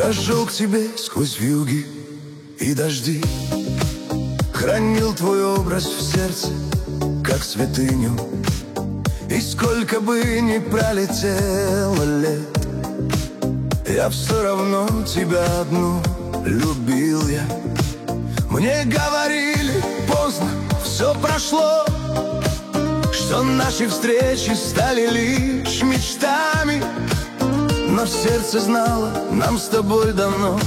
Я шел к тебе сквозь вьюги и дожди, хранил твой образ в сердце, как святыню. И сколько бы ни пролетело лет, я все равно тебя одну любил я. Мне говорили, поздно все прошло, что наши встречи стали лишь мечтами. Но сердце знало, нам с тобой давно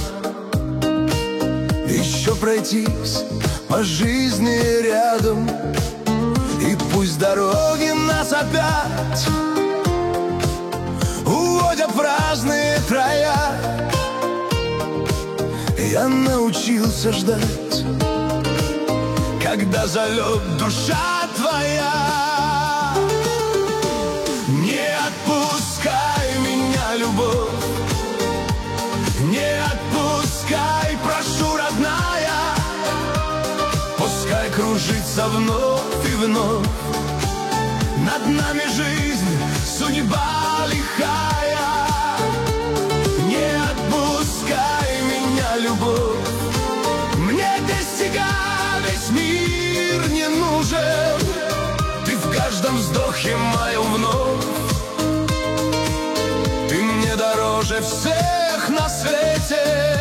еще пройтись по жизни рядом. И пусть дороги нас опять уводят в разные края, я научился ждать, когда зовет душа твоя. Не отпускай меня, любовь, не отпускай, прошу, родная. Пускай кружится вновь и вновь над нами жизнь, судьба лихая. Не отпускай меня, любовь, мне без тебя весь мир не нужен. Ты в каждом вздохе моем вновь, ты мне дороже всех на свете.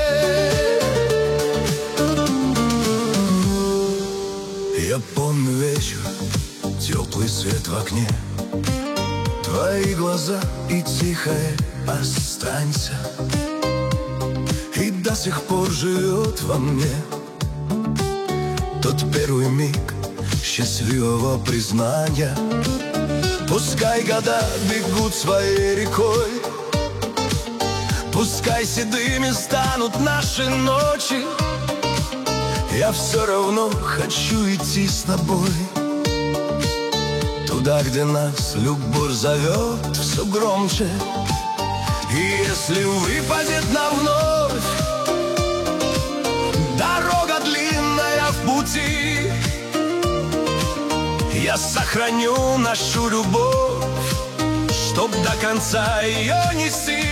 Я помню вечер, теплый свет в окне, твои глаза и тихое «останься». И до сих пор живет во мне тот первый миг счастливого признания. Пускай года бегут своей рекой, пускай седыми станут наши ночи, я все равно хочу идти с тобой туда, где нас любовь зовет все громче. И если выпадет нам вновь дорога длинная в пути, я сохраню нашу любовь, чтоб до конца ее нести.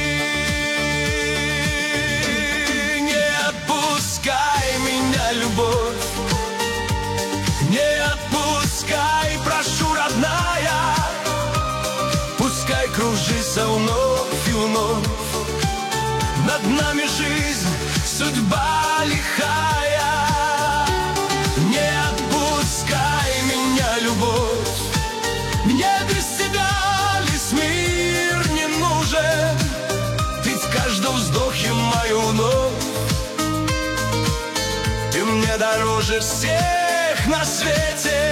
Любовь, не отпускай, прошу, родная. Пускай кружится вновь и вновь над нами жизнь, судьба лихая. Не отпускай меня, любовь, мне без тебя весь мир не нужен. Ты в каждом вздохе мою вновь, ты мне дороже всех на свете.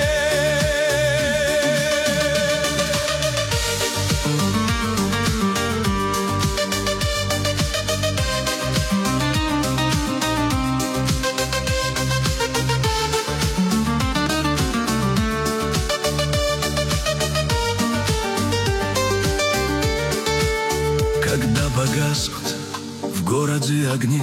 Когда погаснут в городе огни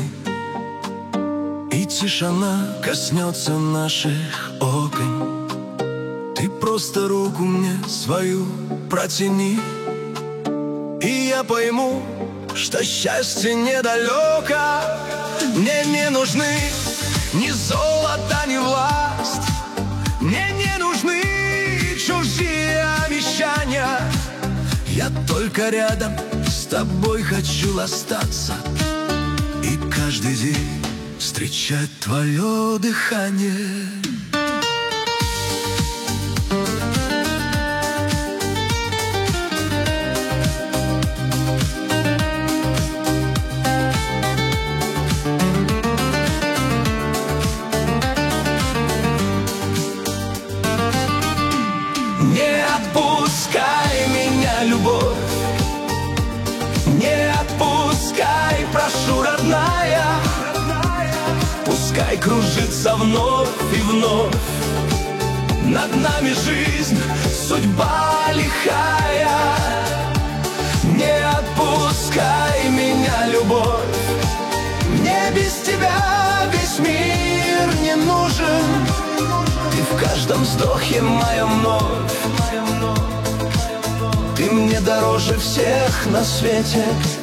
и тишина коснется наших окон, ты просто руку мне свою протяни, и я пойму, что счастье недалеко. Мне не нужны ни золото, ни власть, мне не нужны чужие обещания. Я только рядом с тобой хочу остаться и каждый день встречать твое дыхание. Не отпускай меня, любовь, не отпускай, прошу, родная. Пускай кружится вновь и вновь над нами жизнь, судьба лихая. Не отпускай меня, любовь, мне без тебя весь мир не нужен. Ты в каждом вздохе моем вновь, ты мне дороже всех на свете.